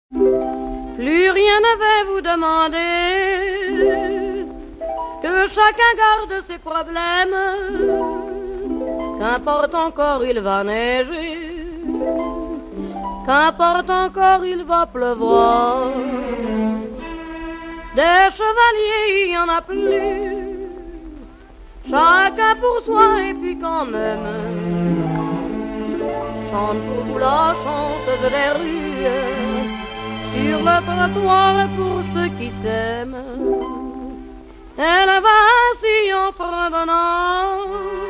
Plus rien ne va vous demander, que chacun garde ses problèmes. Qu'importe encore il va neiger, qu'importe encore il va pleuvoir. Des chevaliers, il y en a plus, chacun pour soi et puis quand même chante pour la chanteuse des rues, sur le trottoir pour ceux qui s'aiment. Elle va ainsi en fredonnant,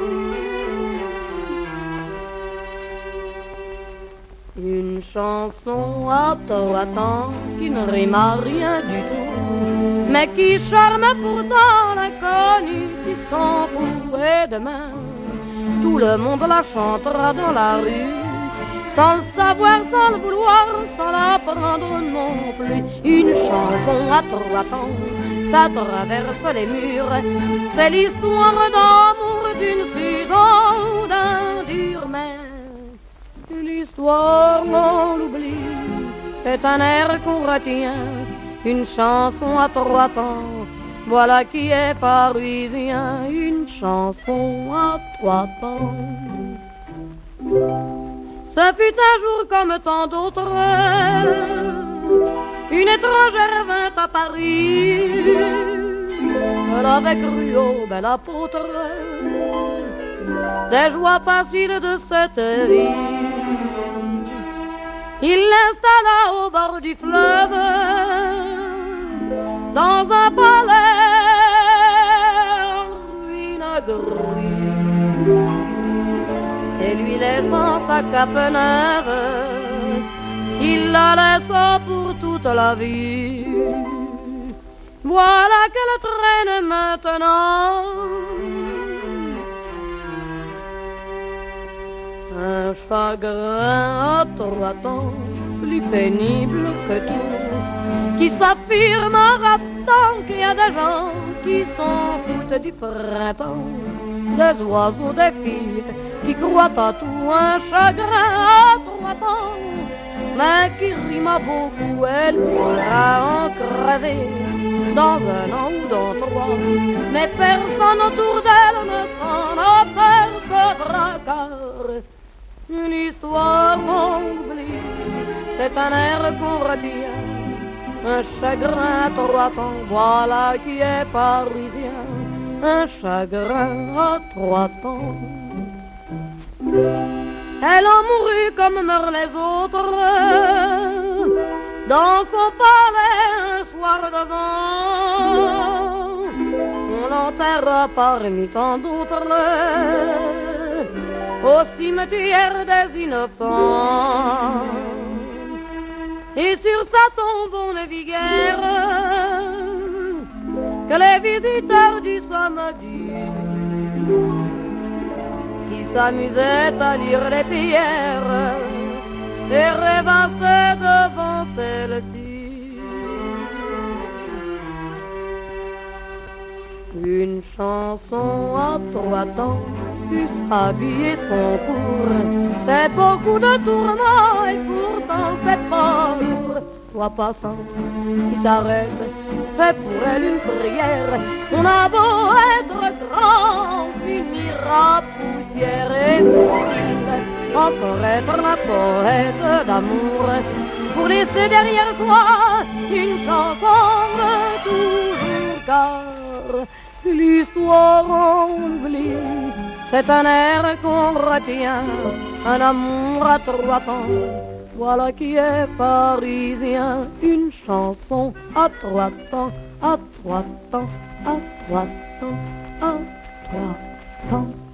une chanson à trois temps qui ne rime à rien du tout, mais qui charme pourtant l'inconnu qui s'en fout. Et demain, tout le monde la chantera dans la rue, sans le savoir, sans le vouloir, sans l'apprendre non plus. Une chanson à trois temps, ça traverse les murs. C'est l'histoire d'amour d'une saison, d'un dur mais l'histoire on l'oublie. C'est un air qu'on retient, une chanson à trois temps. Voilà qui est parisien, une chanson à trois temps. Ce fut un jour comme tant d'autres, une étrangère vint à Paris. Elle avait cru au bel apôtre des joies faciles de cette vie. Il l'installa au bord du fleuve, dans un palais en ruine gris, et lui laissant sa cape neuve, il la laissa pour toute la vie. Voilà qu'elle traîne maintenant un chagrin à trois temps, plus pénible que tout, qui s'affirme en rappelant qu'il y a des gens qui s'en foutent du printemps, des oiseaux, des filles qui croient à tout. Un chagrin à trois temps, mais qui rime à beaucoup. Elle pourra en crever dans un an ou dans trois, mais personne autour d'elle ne s'en apercevra, car l'histoire on oublie, c'est un air qu'on retient, un chagrin à trois temps, voilà qui est parisien, un chagrin à trois temps. Elle en mourut comme meurent les autres, dans son palais un soir de vent. On l'enterra parmi tant d'autres au cimetière des innocents. Et sur sa tombe on ne vit guère que les visiteurs du samedi, qui s'amusaient à lire les pierres et rêvassaient devant celle-ci. Une chanson à trois temps, plus habiller son cours, c'est beaucoup de tourments et pourtant c'est pas lourd. Toi passant, qui t'arrête, fais pour elle une prière. On a beau être grand, finira poussière. Et pour il, encore être un poète d'amour, pour laisser derrière soi une chanson de toujours, car l'histoire on oublie, c'est un air qu'on retient, un amour à trois temps. Voilà qui est parisien, une chanson à trois temps, à trois temps, à trois temps, à trois temps.